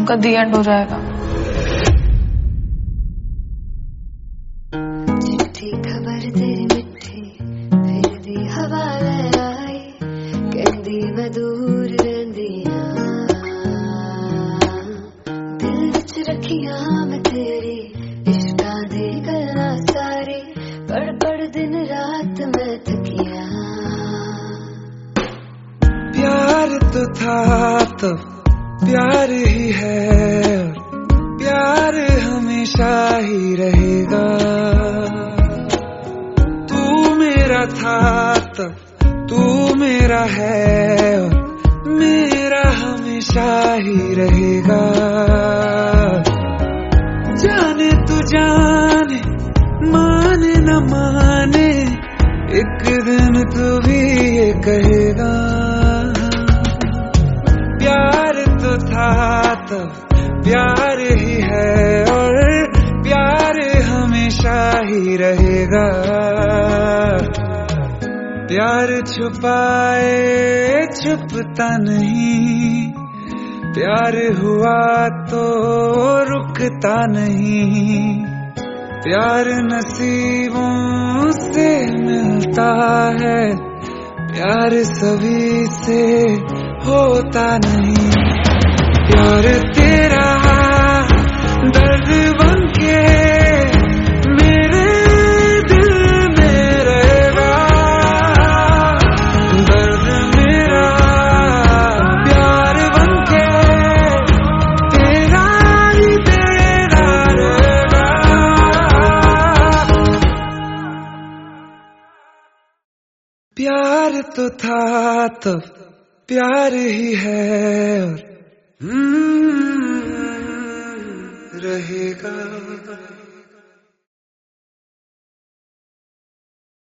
उनका दी एंड हो जाएगा। चिट्ठी खबर तेरी मिठी फिर दी हवा ले आई कहंदी मैं दूर रहंदियां दिल विच रखियां मैं तेरी इश्कां दी गल्लां सारी पढ़ पढ़ दिन रात मैं थकियां। प्यार तो था तो प्यार ही है और प्यार हमेशा ही रहेगा। तू मेरा था तो तू मेरा है और मेरा हमेशा ही रहेगा। जाने तू जाने माने न माने एक दिन तू भी ये कहेगा। प्यार तो था तो प्यार ही है और प्यार हमेशा ही रहेगा। प्यार छुपाए छुपता नहीं, प्यार हुआ तो रुकता नहीं। प्यार नसीबों से मिलता है, प्यार सभी से होता नहीं। प्यार तेरा दर्द बनके मेरे दिल में रहेगा। दर्द मेरा प्यार बनके तेरा ही तेरा रहेगा। प्यार तो था तो प्यार ही है और रहेगा।